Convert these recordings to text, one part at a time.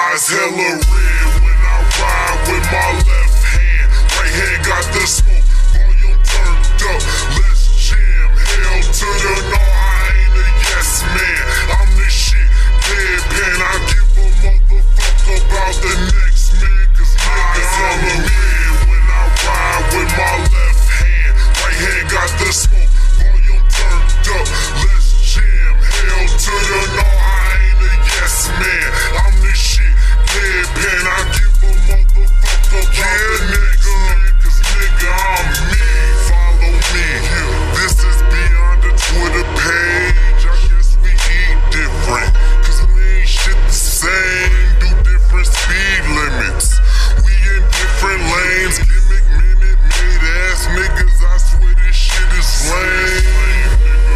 eyes hella red when I ride with my left hand. Right hand got the smoke, volume turned up. Let's jam, hell to the no, I ain't a yes man. I'm the shit, deadpan. I give a motherfucker about the next man, cause niggas hella red when I ride with my left hand. Right hand got the smoke, volume turned up. Let's jam, hell to the no, I ain't a yes man. I'm the shit, deadpan. I give a motherfucker about the next man, cause nigga I'm me. Follow me, this is beyond the Twitter page. I guess we eat different, cause we ain't shit the same. Do different speed limits, we in different lanes. Gimmick minute made ass niggas, I swear this shit is lame.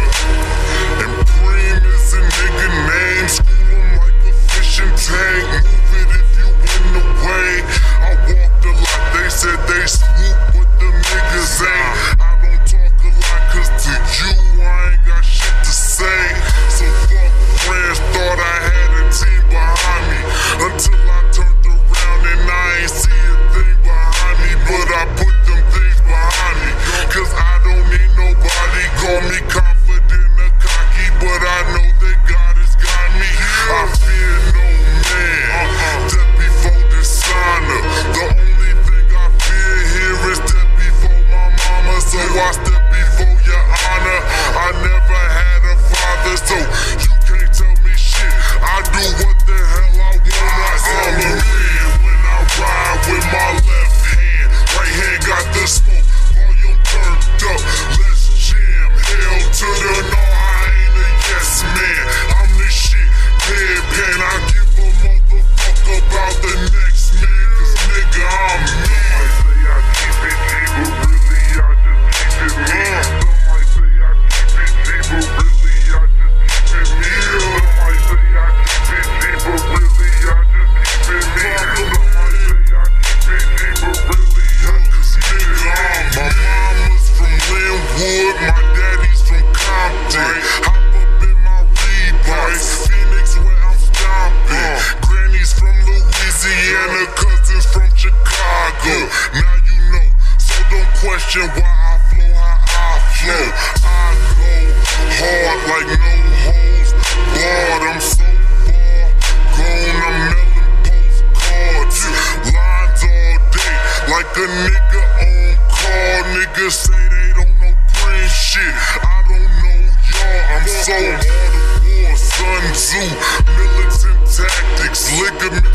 And Preem is a nigga name, school him like a fishing tank. Move it if you in the way. I walked a lot, they said they swoop, but the niggas ain't. I don't talk a lot, cause to you I ain't got shit to say. So fuck friends, thought I had a team behind me, until I turned around and I ain't see a thing behind me. But I put them things behind me, cause I don't need nobody. Call me confident or cocky, but I know that God has got me. I fear no man, death before dishonor. The only thing I fear here is death before my mama. So I step before your honor. I never had a father, so you can't tell me shit. I do what the hell I wanna. When I ride with my left hand, right hand got the smoke, volume turned up. Let's jam, hell to the no, I ain't a yes man. I'm the shit, deadpan. I give a motherfucker about the next man, cause nigga I'm me. Some might say I keep it G, but really I just keep it me. Some might say I keep it G, but really I just keep it me. Some might say I keep it G, but really I just keep it me. My mama's from Linwood, my daddy's from Compton. Hop up in my Reeboks, Phoenix where I'm stomping. Granny's from Louisiana, cousins from Chicago. Now you know, so don't question why I flow how I flow. I go hard like no holes barred. I'm so far gone, I'm mailing postcards, lines all day like a nigga on call. Niggas say they don't know print shit, I don't know y'all. I'm so hard of war, Sun Tzu, militant tactics, ligament